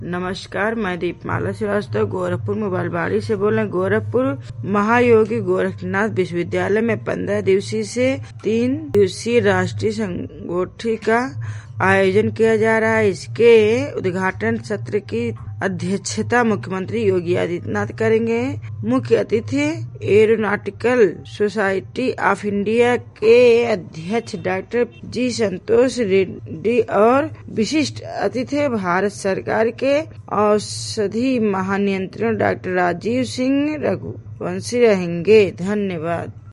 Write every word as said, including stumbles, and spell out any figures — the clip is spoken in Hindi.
नमस्कार, मैं दीपमाला श्रीवास्तव गोरखपुर मोबाइल बाड़ी से बोल रहे हैं। गोरखपुर महायोगी गोरखनाथ विश्वविद्यालय में पंद्रह दिवसीय से तीन दिवसीय राष्ट्रीय संगोष्ठी का आयोजन किया जा रहा है। इसके उद्घाटन सत्र की अध्यक्षता मुख्यमंत्री योगी आदित्यनाथ करेंगे। मुख्य अतिथि एरोनॉटिकल सोसाइटी ऑफ इंडिया के अध्यक्ष डॉक्टर जी संतोष रेड्डी और विशिष्ट अतिथि भारत सरकार के औषधि महानियंत्रक डॉक्टर राजीव सिंह रघुवंशी रहेंगे। धन्यवाद।